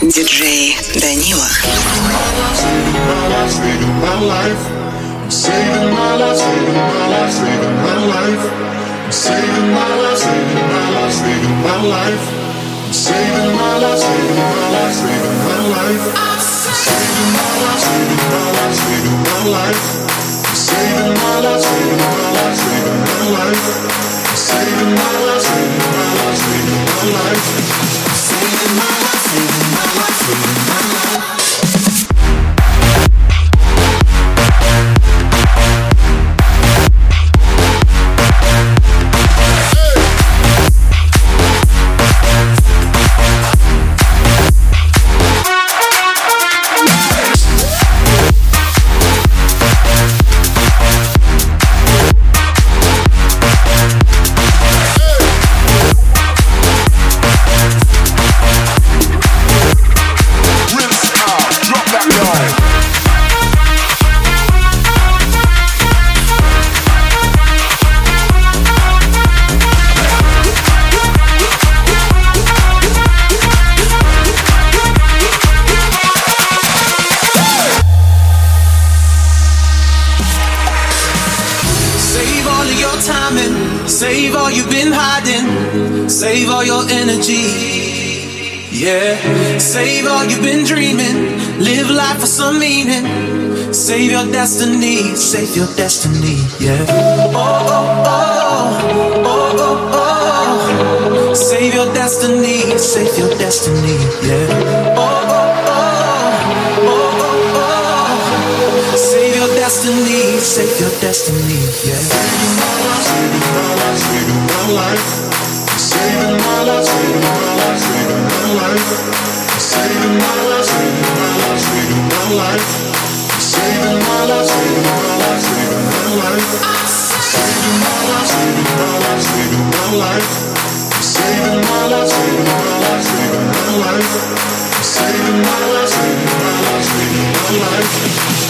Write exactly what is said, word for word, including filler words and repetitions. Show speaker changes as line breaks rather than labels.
диджей Данила.
Saving my life, saving my life, saving my life. Saving my life, saving my life, saving my life. Saving my life, saving my life, saving my life. Saving my life, saving my life, saving my life. Saving my life, saving my life, saving my life. Saving my life, saving my life, saving my life. Saving my life, saving my life, saving my life.
Save all you've been hiding. Save all your energy. Yeah. Save all you've been dreaming. Live life for some meaning. Save your destiny. Save your destiny. Yeah. Oh, oh, oh. Oh, oh, oh. Save your destiny. Save your destiny. Yeah. Oh, oh, oh. Oh, oh, oh. Save your destiny. Save your destiny. Yeah.
Saving my life, saving my life, saving my life. Saving my life, saving my life, saving my life. Saving my life, saving my life, saving my life. Saving my life, saving my life, saving my life. Saving my life, saving my life, saving my life. Saving my life, saving my life, saving my life. Saving my life, saving my life, saving my life.